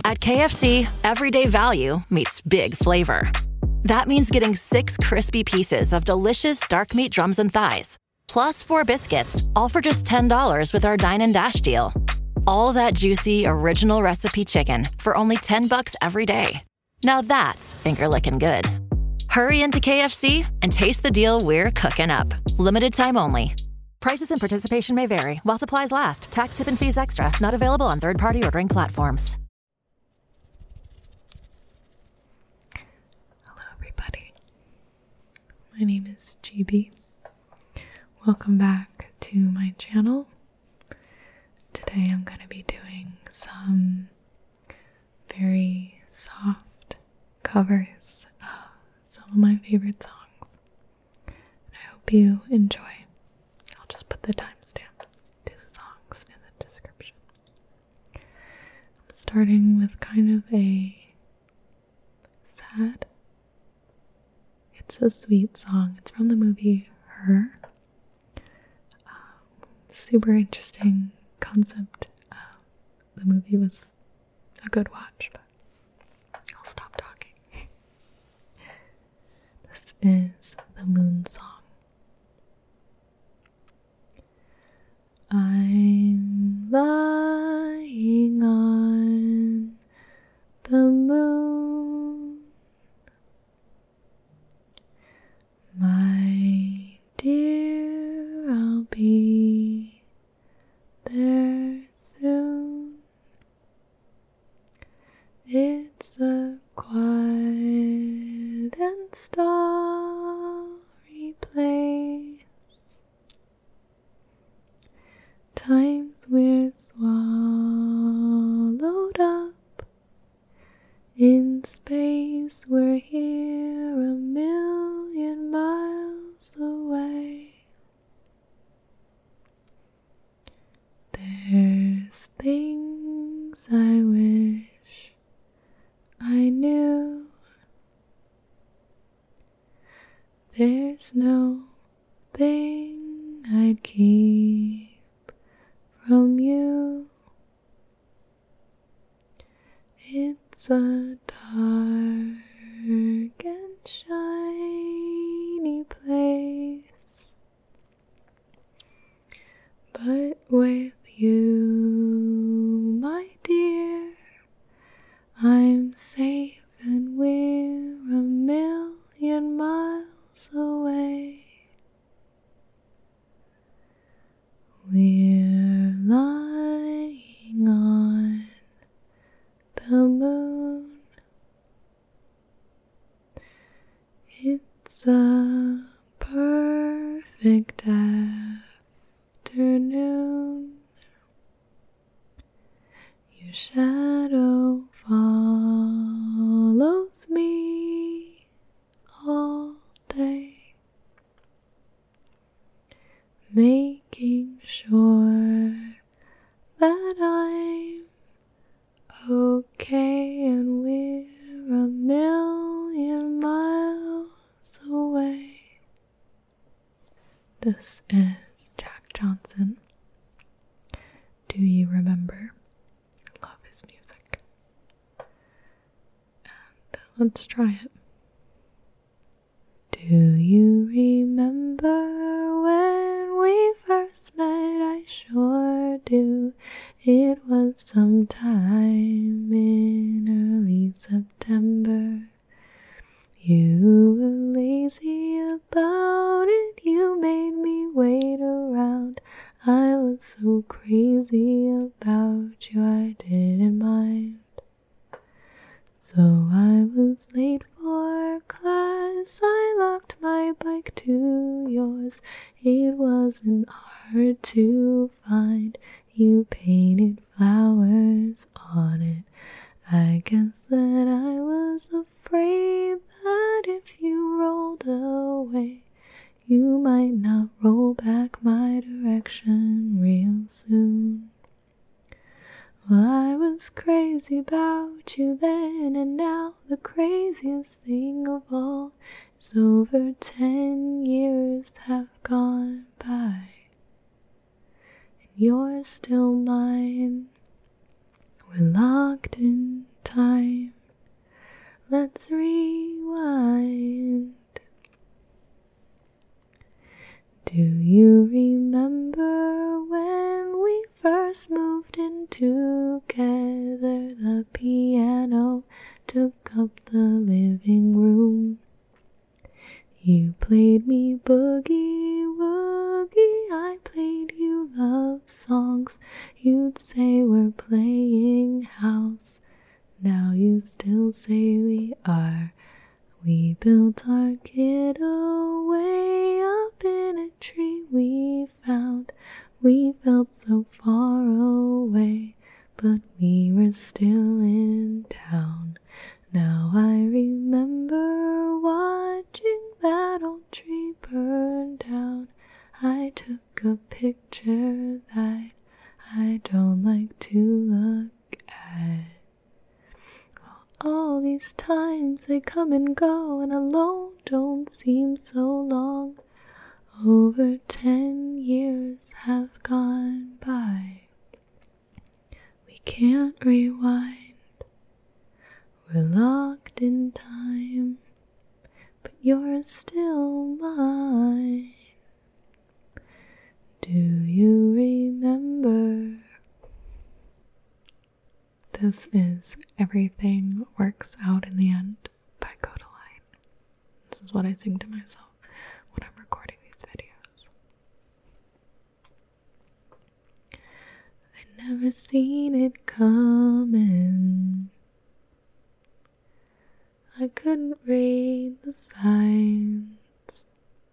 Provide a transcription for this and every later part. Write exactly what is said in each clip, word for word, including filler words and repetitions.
At K F C, everyday value meets big flavor. That means getting six crispy pieces of delicious dark meat drums and thighs, plus four biscuits, all for just ten dollars with our Dine and Dash deal. All that juicy, original recipe chicken for only ten bucks every day. Now that's finger-licking good. Hurry into K F C and taste the deal we're cooking up. Limited time only. Prices and participation may vary while supplies last. Tax, tip, and fees extra. Not available on third-party ordering platforms. Hello, everybody. My name is G B. Welcome back to my channel. Today I'm going to be doing some very soft covers of some of my favorite songs. I hope you enjoy. I'll just put the timestamp to the songs in the description. I'm starting with kind of a sad, it's a sweet song. It's from the movie Her. Um, super interesting concept. Uh, the movie was a good watch, but I'll stop talking. This is the Moon Song. I'm lying on the moon, my dear, I'll be there soon. It's a quiet and starry place. Times we're swallowed up in space. We're here a million miles away. There's things I wish I knew. There's no thing I'd keep from you. It's a dark and shiny place, but with you, my dear, I'm safe and we're a million miles away. We're lying on the moon. It's a perfect afternoon. Your shadow follows me all day, making sure that I'm okay and we're a million miles away. This is Jack Johnson. Do you remember? I love his music. And let's try it. Do you remember when we first met? I sure do. It was sometime in early September. You were lazy about it. You made me wait around. I was so crazy about you, I didn't mind. So I was late for class. I locked my bike to yours. It wasn't hard to find. You painted flowers on it. I guess that I was afraid that if you rolled away, you might not roll back my direction real soon. Well, I was crazy about you then, and now the craziest thing of all is over ten years have gone by, and you're still mine. We're locked in you still say we are. We built our getaway up in a tree we found. We felt so far away, but we were still in town. Now I remember watching that old tree burn down. I took a picture that I don't like to look at. All these times they come and go, and alone don't seem so long. Over ten years have gone by. We can't rewind. We're locked in time, but you're still mine. Do you remember? This is Everything Works Out in the End by Codaline. This is what I sing to myself when I'm recording these videos. I never seen it coming. I couldn't read the signs.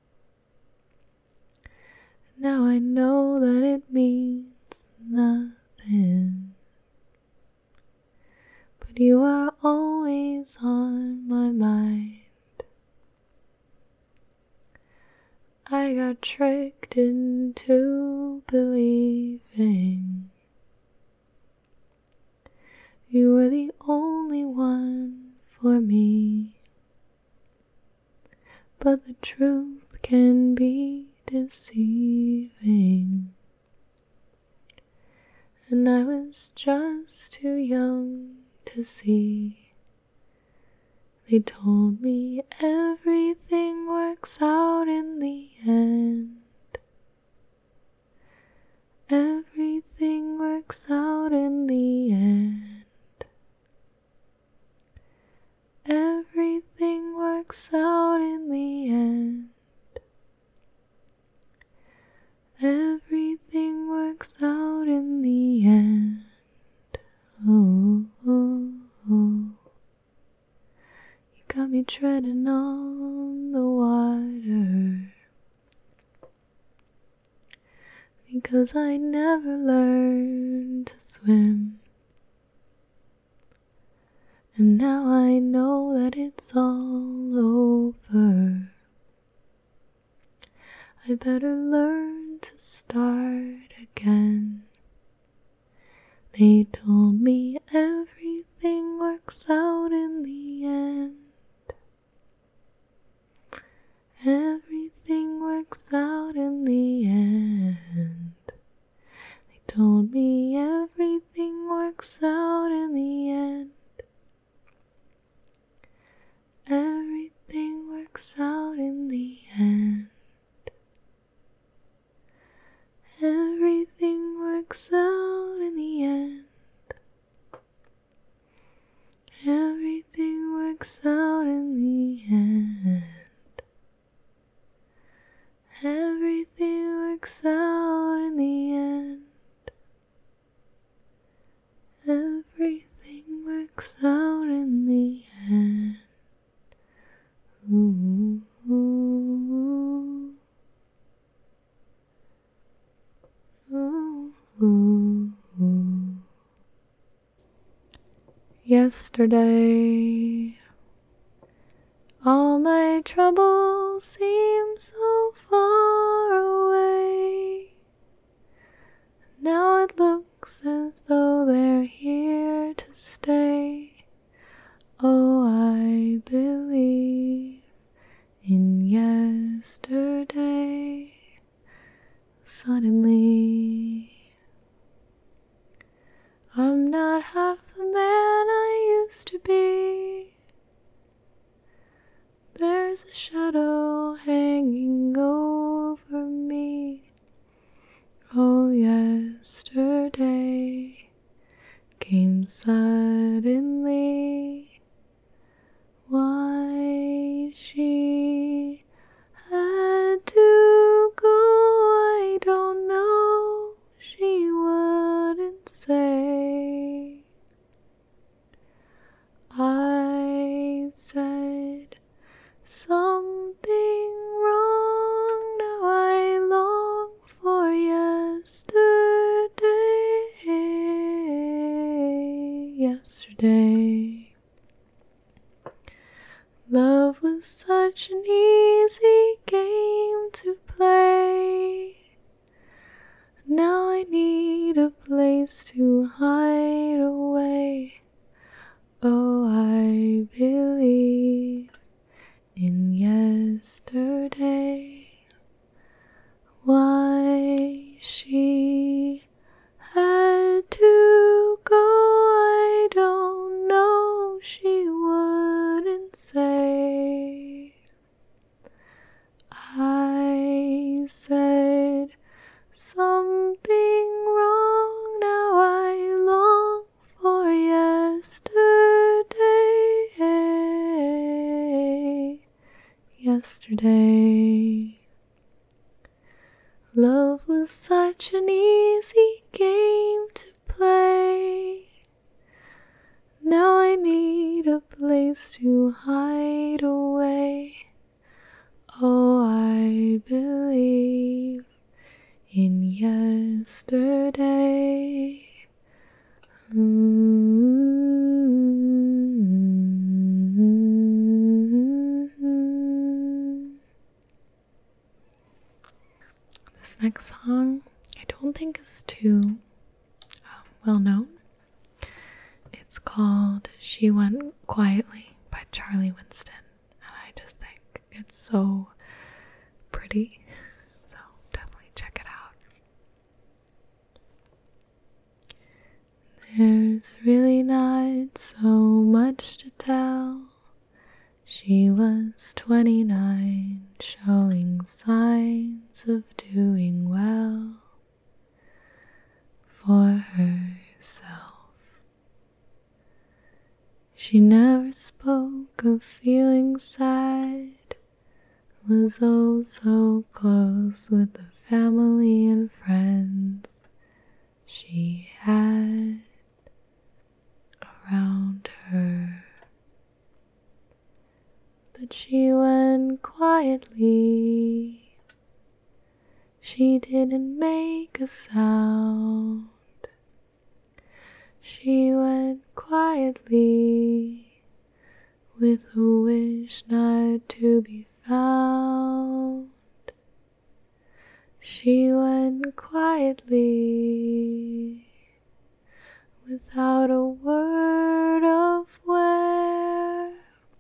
Now I know that it means nothing. But you are always on my mind. I got tricked into believing you were the only one for me. But the truth can be deceiving, and I was just too young to see. They told me everything works out in the end. Everything works out in the end. Everything works out in the end. Everything works out in the end. Oh, oh, oh. You got me treading on the water, because I never learned to swim. And now I know that it's all over. I better learn to start again. They told me everything works out in the end. Everything works out in the end. They told me everything works out in the end. Everything works out in the end. Everything works out in the end. Everything works out in the end. Everything works out in the end. Everything works out in the end. Ooh, ooh, ooh, ooh, ooh. Yesterday, all my troubles seem so far away. Now it looks as though they're here to stay. Oh, I believe in yesterday. Suddenly, I'm not half the man I used to be. There's a shadow hanging over me. Oh, yesterday came suddenly. Why she had to go, I don't know. She wouldn't say. yesterday. Love was such an easy game to play. Now I need a place to hide away. Oh, I believe in yesterday. Why she had to go, I don't know, she wouldn't say. I said something wrong, now I long for yesterday. Yesterday. Love was such an easy game to play. Now I need a place to hide away. Oh, I believe in yesterday. Mm-hmm. This next song, I don't think is too um, well known. It's called She Went Quietly by Charlie Winston, and I just think it's so pretty, so definitely check it out. There's really not so much to tell. She was twenty-nine, showing signs of doing well for herself. She never spoke of feeling sad, was oh so close with the family and friends she had around her. But she went quietly, she didn't make a sound. She went quietly, with a wish not to be found. She went quietly, without a word of where.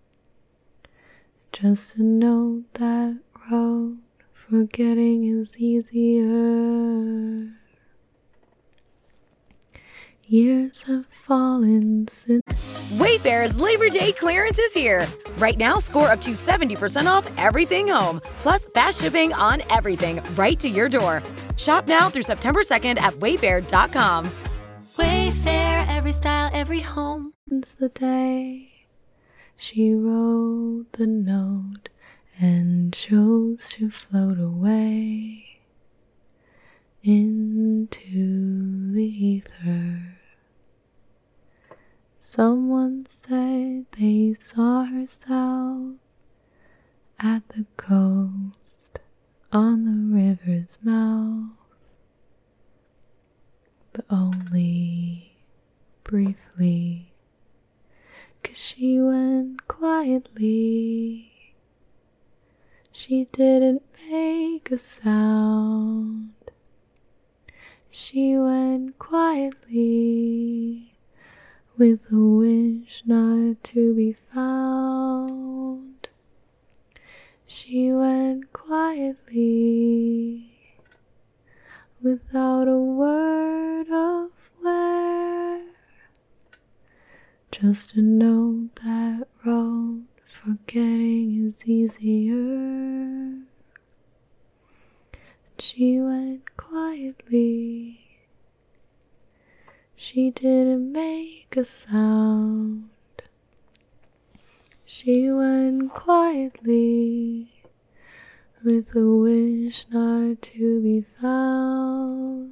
Just a note that wrote, forgetting is easier. Years have fallen since. Wayfair's Labor Day clearance is here. Right now, score up to seventy percent off everything home, plus fast shipping on everything right to your door. Shop now through September second at wayfair dot com. Wayfair, every style, every home. Since the day she wrote the note and chose to float away into the ether. Someone said they saw her south at the coast on the river's mouth, but only briefly, 'cause she went quietly. She didn't make a sound. She went quietly, with a wish not to be found. She went quietly, without a word of where. Just a note that wrote, forgetting is easier. She went quietly, she didn't make a sound. She went quietly, with a wish not to be found.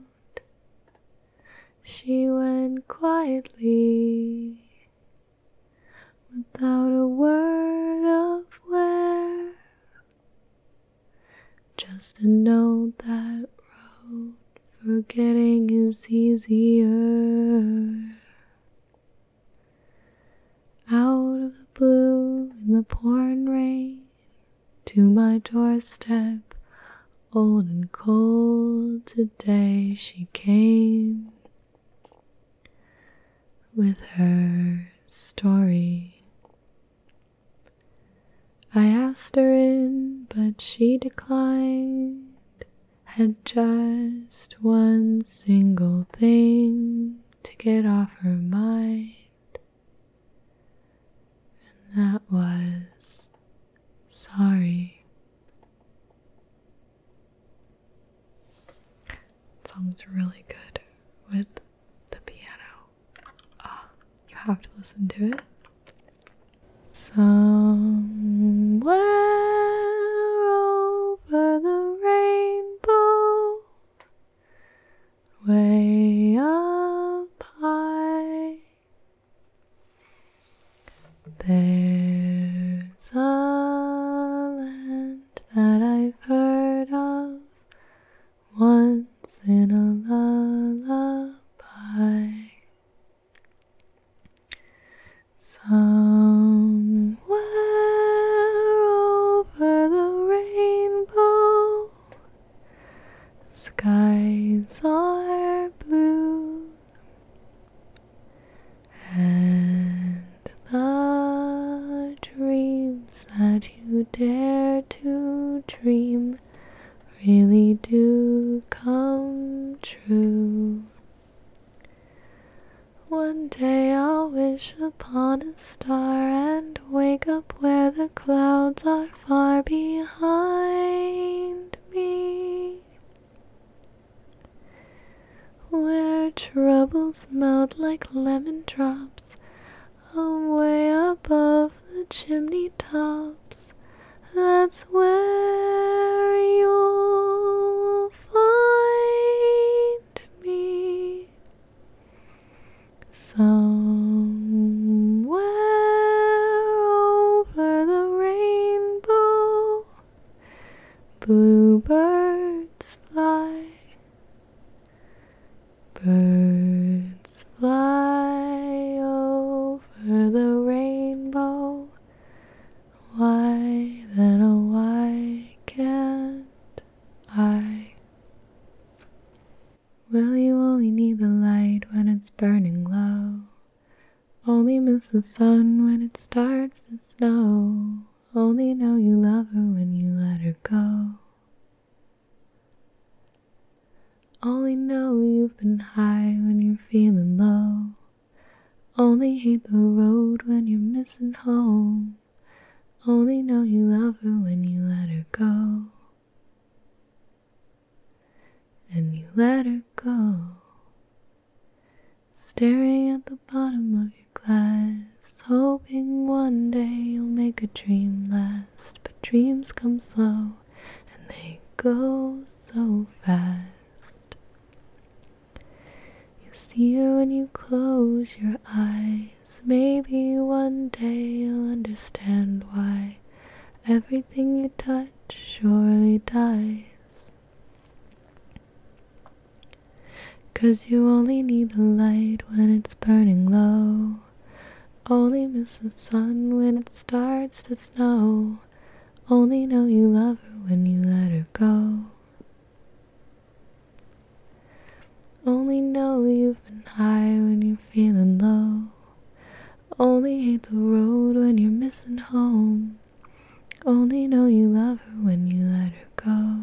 She went quietly, without a word of where. Just a note that wrote, forgetting is easier. to my doorstep. Old and cold today she came with her story. I asked her in, but she declined. Had just one single thing to get off her mind, and that was sorry. It sounds really good with the piano. Ah, you have to listen to it. Somewhere over the rainbow, way up high, there's a land that I've heard of once in a lullaby. Somewhere over the rainbow, skies are blue, and the dreams that you dare to dream really do come true. One day I'll wish upon a star and wake up where the clouds are far behind me, where troubles melt like lemon drops away above the chimney tops. That's where you'll find me. Somewhere over the rainbow, bluebirds fly, birds fly over the rainbow. Why then, oh why can't I? Well, you only need the light when it's burning low, only miss the sun when it starts to snow, only know you love her when you let her go, only know you've been high when you're feeling low, only hate the road when you're missing home, only know you love her when you let her go, and you let her go. Staring at the bottom of your glass, hoping one day you'll make a dream last, but dreams come slow and they go so fast. You see her when you close your eyes, maybe one day you'll understand why everything you touch surely dies. 'Cause you only need the light when it's burning low, only miss the sun when it starts to snow, only know you love her when you let her go, only know you've been high when you're feeling low, only hate the road when you're missing home, only know you love her when you let her go.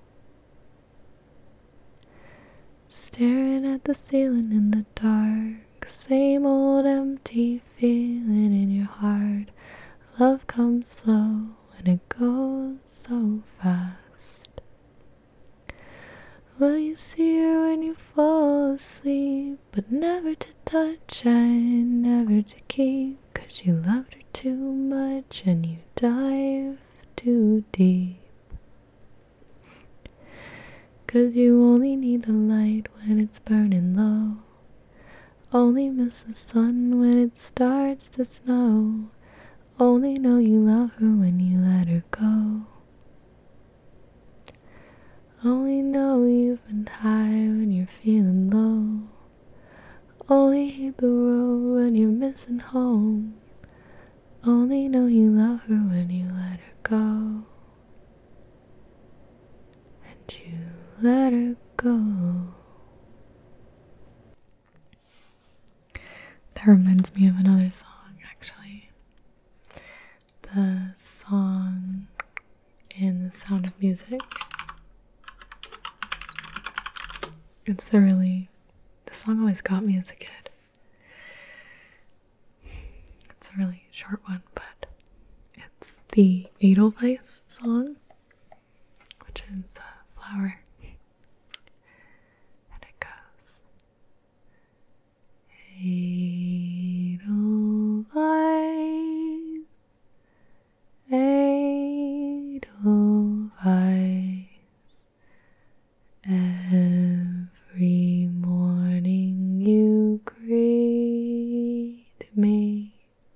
Staring at the ceiling in the dark, same old empty feeling in your heart. Love comes slow and it goes so fast. Will you see her when you fall asleep, but never to touch and never to keep, 'cause you loved her too much and you dive too deep. 'Cause you only need the light when it's burning low, only miss the sun when it starts to snow, only know you love her when you let her go, only know you've been high when you're feeling low, only hate the road when you're missing home, only know you love her when you let her go. Would you let her go? That reminds me of another song, actually. The song in The Sound of Music. It's a really, the song always got me as a kid. It's a really short one, but it's the Edelweiss song, which is a flower. And it goes, Edelweiss, Edelweiss, every morning you greet me,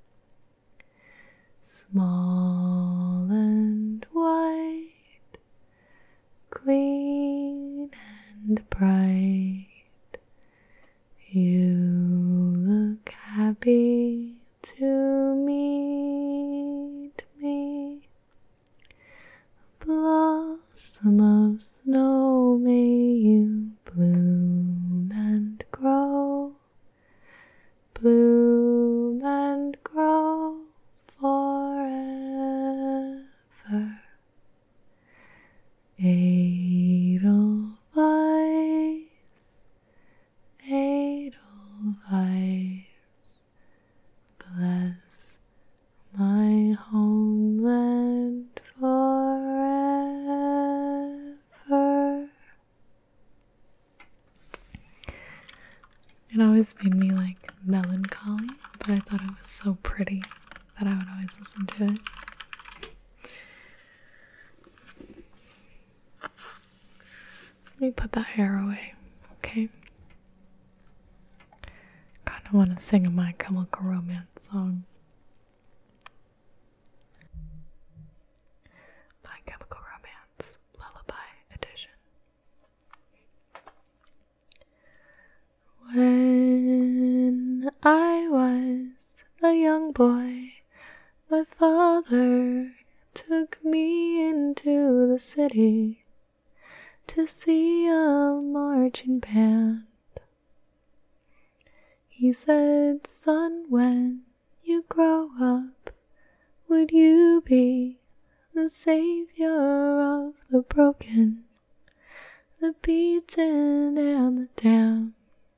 small and white, clean and bright. You look happy to meet me. Blossom of snow, may you bloom and grow, bloom and grow forever. Edelweiss, Edelweiss, bless my homeland forever. It always made me like melancholy, but I thought it was so pretty that I would always listen to it. Let me put that hair away, okay? Kind of want to sing a My Chemical Romance song. My Chemical Romance Lullaby Edition. When I was a young boy, my father took me into the city to see a marching band. He said, son, when you grow up, would you be the savior of the broken, the beaten, and the damned?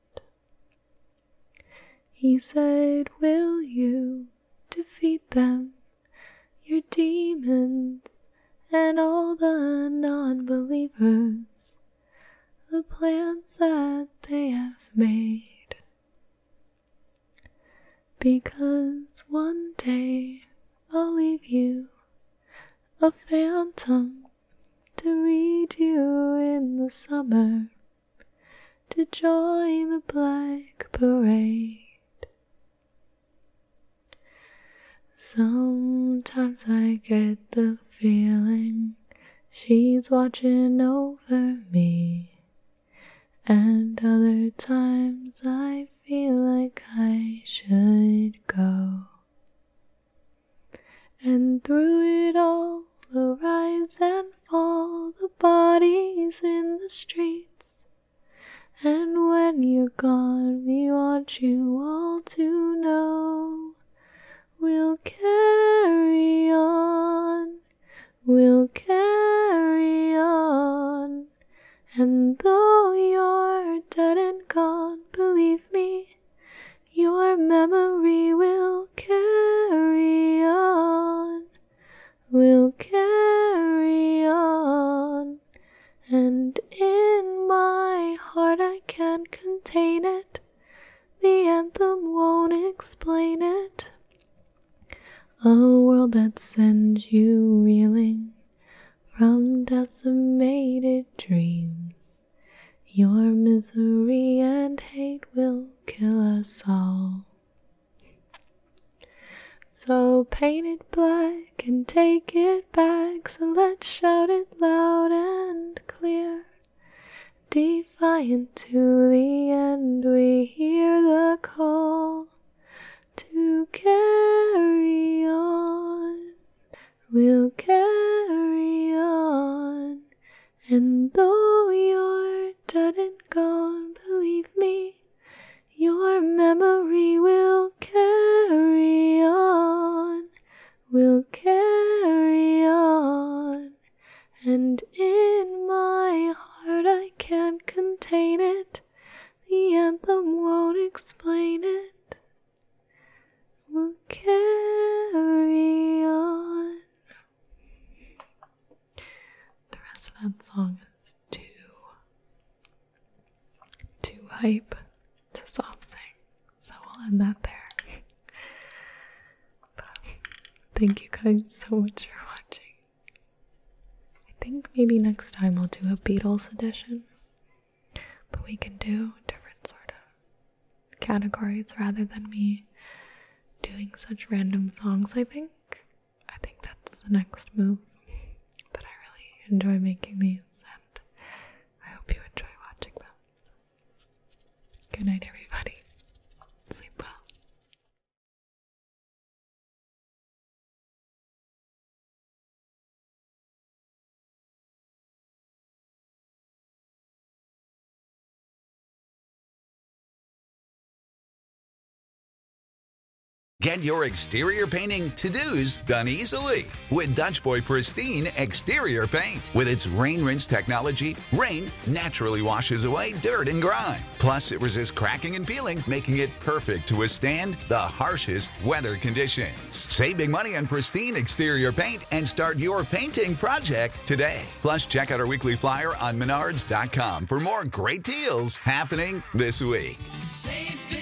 He said, will you defeat them, your demons, and all the non-believers, the plans that they have made? Because one day I'll leave you, a phantom, to lead you in the summer to join the Black Parade. Sometimes I get the feeling she's watching over me, and other times I feel like I should go. And through it all, the rise and fall, the bodies in the streets, and when you're gone, we want you all to know we'll carry on, we'll carry on. And though you're dead and gone, believe me, your memory will carry on, will carry on. And in my heart I can't contain it, the anthem won't explain it. A world that sends you reeling from decimated dreams. Your misery and hate will kill us all. So paint it black and take it back, so let's shout it loud and clear. Defiant to the end, we hear the call to carry on, we'll carry on. And though song is too, too hype to soft sing. So we'll end that there. But thank you guys so much for watching. I think maybe next time I'll do a Beatles edition. But we can do different sort of categories rather than me doing such random songs, I think. I think that's the next move. But I really enjoy making these, and I hope you enjoy watching them. Good night, everybody. Sleep well. Get your exterior painting to-dos done easily with Dutch Boy Pristine Exterior Paint. With its rain rinse technology, rain naturally washes away dirt and grime. Plus, it resists cracking and peeling, making it perfect to withstand the harshest weather conditions. Save big money on Pristine Exterior Paint and start your painting project today. Plus, check out our weekly flyer on menards dot com for more great deals happening this week. Save